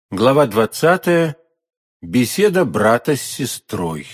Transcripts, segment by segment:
Глава 20. Беседа брата с сестрой.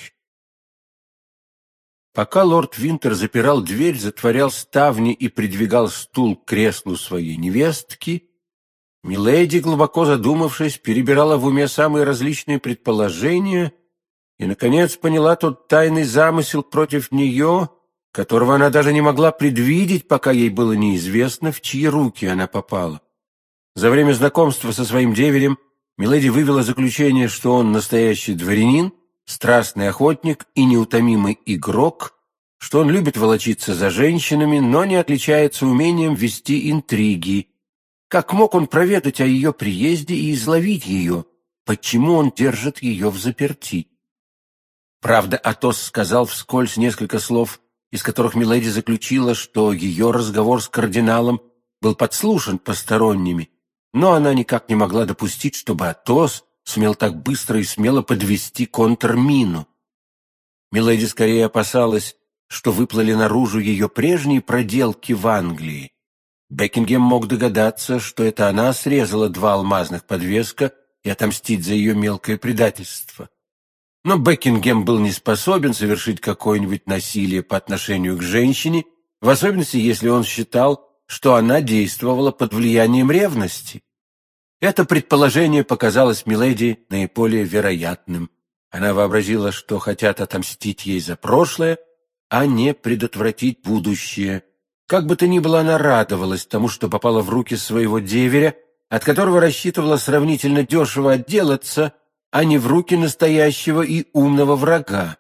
Пока лорд Винтер запирал дверь, затворял ставни и придвигал стул к креслу своей невестки, миледи, глубоко задумавшись, перебирала в уме самые различные предположения и, наконец, поняла тот тайный замысел против нее, которого она даже не могла предвидеть, пока ей было неизвестно, в чьи руки она попала. За время знакомства со своим деверем миледи вывела заключение, что он настоящий дворянин, страстный охотник и неутомимый игрок, что он любит волочиться за женщинами, но не отличается умением вести интриги. Как мог он проведать о ее приезде и изловить ее? Почему он держит ее взаперти? Правда, Атос сказал вскользь несколько слов, из которых миледи заключила, что ее разговор с кардиналом был подслушан посторонними, но она никак не могла допустить, чтобы Атос сумел так быстро и смело подвести контрмину. Миледи скорее опасалась, что выплыли наружу ее прежние проделки в Англии. Бекингем мог догадаться, что это она срезала 2 алмазных подвеска и отомстить за ее мелкое предательство. Но Бекингем был не способен совершить какое-нибудь насилие по отношению к женщине, в особенности, если он считал, что она действовала под влиянием ревности. Это предположение показалось миледи наиболее вероятным. Она вообразила, что хотят отомстить ей за прошлое, а не предотвратить будущее. Как бы то ни было, она радовалась тому, что попала в руки своего деверя, от которого рассчитывала сравнительно дешево отделаться, а не в руки настоящего и умного врага.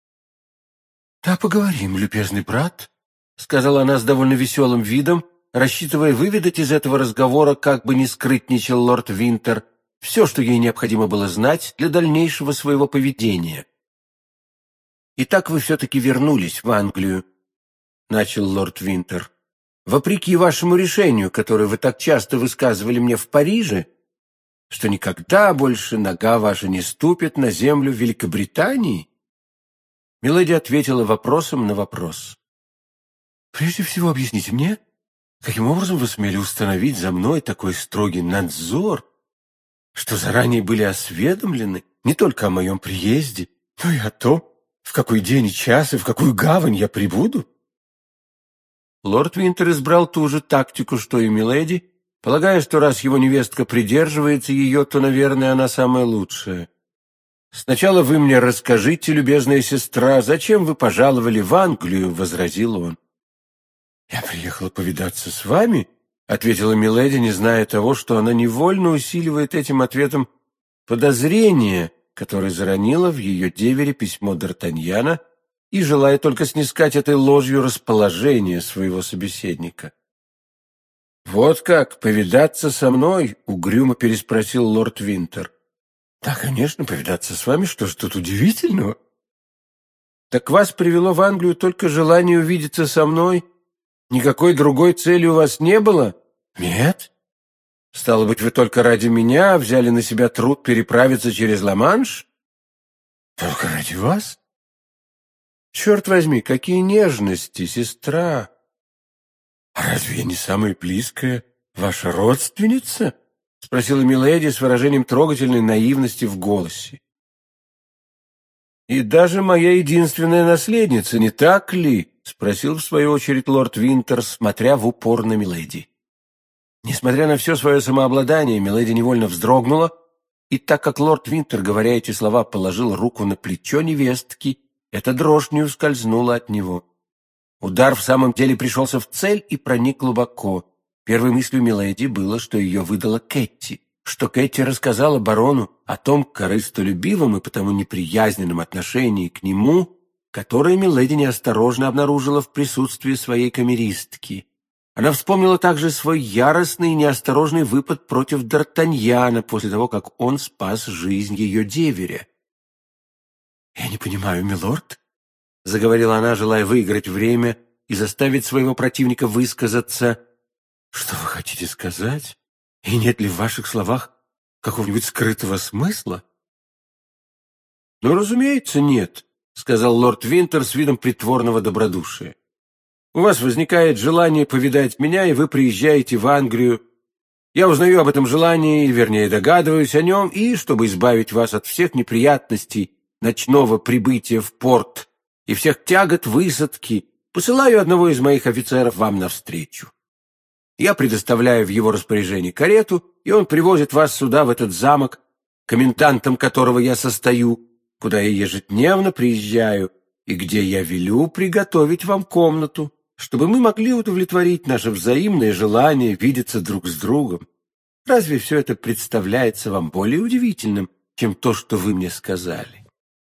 «Да поговорим, любезный брат», — сказала она с довольно веселым видом, рассчитывая выведать из этого разговора, как бы ни скрытничал лорд Винтер, все, что ей необходимо было знать для дальнейшего своего поведения. «Итак, вы все-таки вернулись в Англию», — начал лорд Винтер. «Вопреки вашему решению, которое вы так часто высказывали мне в Париже, что никогда больше нога ваша не ступит на землю Великобритании?» Миледи ответила вопросом на вопрос. «Прежде всего объясните мне, каким образом вы сумели установить за мной такой строгий надзор, что заранее были осведомлены не только о моем приезде, но и о том, в какой день и час и в какую гавань я прибуду?» Лорд Винтер избрал ту же тактику, что и миледи, полагая, что раз его невестка придерживается ее, то, наверное, она самая лучшая. «Сначала вы мне расскажите, любезная сестра, зачем вы пожаловали в Англию?» — возразил он. «Я приехала повидаться с вами», — ответила миледи, не зная того, что она невольно усиливает этим ответом подозрение, которое заронило в ее девере письмо Д'Артаньяна, и желая только снискать этой ложью расположение своего собеседника. «Вот как, повидаться со мной?» — угрюмо переспросил лорд Винтер. «Да, конечно, повидаться с вами, что ж тут удивительного?» «Так вас привело в Англию только желание увидеться со мной? Никакой другой цели у вас не было?» «Нет. Стало быть, вы только ради меня взяли на себя труд переправиться через Ла-Манш?» «Только ради вас?» «Черт возьми, какие нежности, сестра!» «А разве я не самая близкая ваша родственница?» — спросила миледи с выражением трогательной наивности в голосе. «И даже моя единственная наследница, не так ли?» — спросил в свою очередь лорд Винтер, смотря в упор на миледи. Несмотря на все свое самообладание, миледи невольно вздрогнула, и так как лорд Винтер, говоря эти слова, положил руку на плечо невестки, эта дрожь не ускользнула от него. Удар в самом деле пришелся в цель и проник глубоко. Первой мыслью миледи было, что ее выдала Кэти, что Кэти рассказала барону о том корыстолюбивом и потому неприязненном отношении к нему, которое миледи неосторожно обнаружила в присутствии своей камеристки. Она вспомнила также свой яростный и неосторожный выпад против Д'Артаньяна после того, как он спас жизнь ее деверя. «Я не понимаю, милорд», — заговорила она, желая выиграть время и заставить своего противника высказаться. «Что вы хотите сказать? И нет ли в ваших словах какого-нибудь скрытого смысла?» «Ну, разумеется, нет», — сказал лорд Винтер с видом притворного добродушия. «У вас возникает желание повидать меня, и вы приезжаете в Англию Я узнаю об этом желании, вернее, догадываюсь о нем, и, чтобы избавить вас от всех неприятностей ночного прибытия в порт и всех тягот высадки, посылаю одного из моих офицеров вам навстречу. Я предоставляю в его распоряжение карету, и он привозит вас сюда, в этот замок, комендантом которого я состою, куда я ежедневно приезжаю, и где я велю приготовить вам комнату, чтобы мы могли удовлетворить наше взаимное желание видеться друг с другом. Разве все это представляется вам более удивительным, чем то, что вы мне сказали?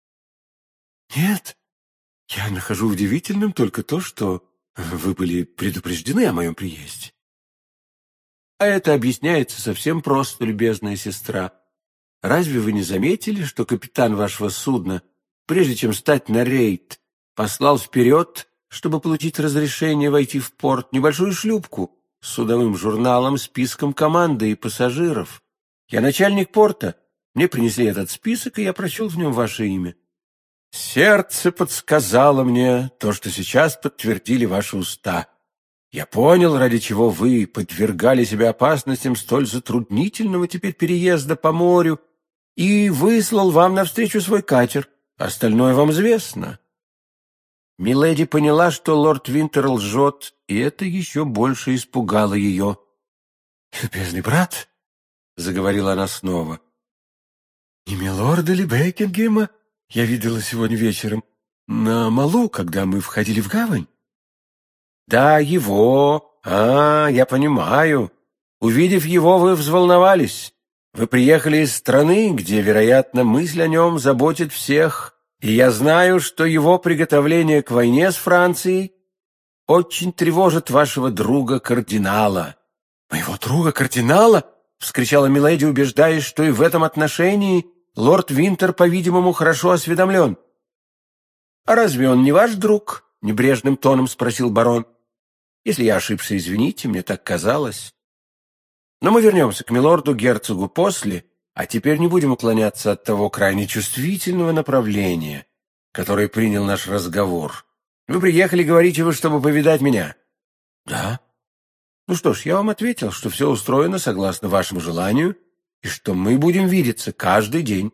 Нет, я нахожу удивительным только то, что вы были предупреждены о моем приезде. А это объясняется совсем просто, любезная сестра. Разве вы не заметили, что капитан вашего судна, прежде чем стать на рейд, послал вперед, чтобы получить разрешение войти в порт, небольшую шлюпку с судовым журналом, списком команды и пассажиров? Я начальник порта. Мне принесли этот список, и я прочел в нем ваше имя. Сердце подсказало мне то, что сейчас подтвердили ваши уста. Я понял, ради чего вы подвергали себя опасностям столь затруднительного теперь переезда по морю, и выслал вам навстречу свой катер. Остальное вам известно. Миледи поняла, что лорд Винтер лжет, и это еще больше испугало ее. «Любезный брат», — заговорила она снова, — «не милорда ли Бекингема я видела сегодня вечером на малу, когда мы входили в гавань?» «Да, его. Я понимаю. Увидев его, вы взволновались. Вы приехали из страны, где, вероятно, мысль о нем заботит всех, и я знаю, что его приготовление к войне с Францией очень тревожит вашего друга-кардинала». «Моего друга-кардинала?» — вскричала миледи, убеждаясь, что и в этом отношении лорд Винтер, по-видимому, хорошо осведомлен. «А разве он не ваш друг?» — небрежным тоном спросил барон. «Если я ошибся, извините, мне так казалось. Но мы вернемся к милорду-герцогу после, а теперь не будем уклоняться от того крайне чувствительного направления, которое принял наш разговор. Вы приехали, говорите вы, чтобы повидать меня?» «Да». «Ну что ж, я вам ответил, что все устроено согласно вашему желанию, и что мы будем видеться каждый день».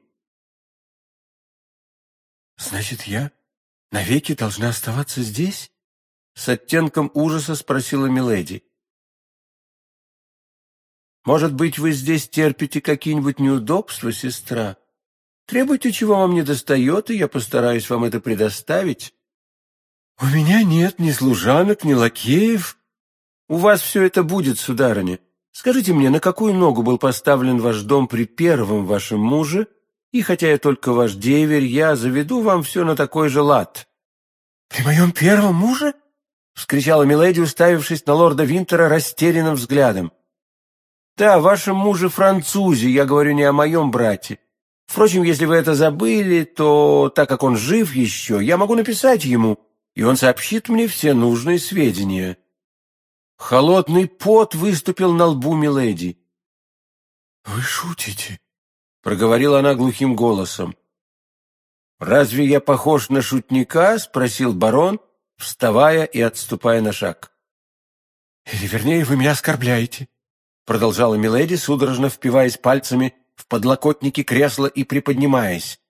«Значит, я навеки должна оставаться здесь?» — с оттенком ужаса спросила миледи. «Может быть, вы здесь терпите какие-нибудь неудобства, сестра? Требуйте, чего вам недостает, и я постараюсь вам это предоставить». «У меня нет ни служанок, ни лакеев». «У вас все это будет, сударыня. Скажите мне, на какую ногу был поставлен ваш дом при первом вашем муже, и хотя я только ваш деверь, я заведу вам все на такой же лад». «При моем первом муже?» — вскричала миледи, уставившись на лорда Винтера растерянным взглядом. «Да, вашем муже-французе, я говорю не о моем брате. Впрочем, если вы это забыли, то, так как он жив еще, я могу написать ему, и он сообщит мне все нужные сведения». Холодный пот выступил на лбу миледи. «Вы шутите?» — проговорила она глухим голосом. «Разве я похож на шутника?» — спросил барон, вставая и отступая на шаг. «Или, вернее, вы меня оскорбляете», — продолжала миледи, судорожно впиваясь пальцами в подлокотники кресла и приподнимаясь.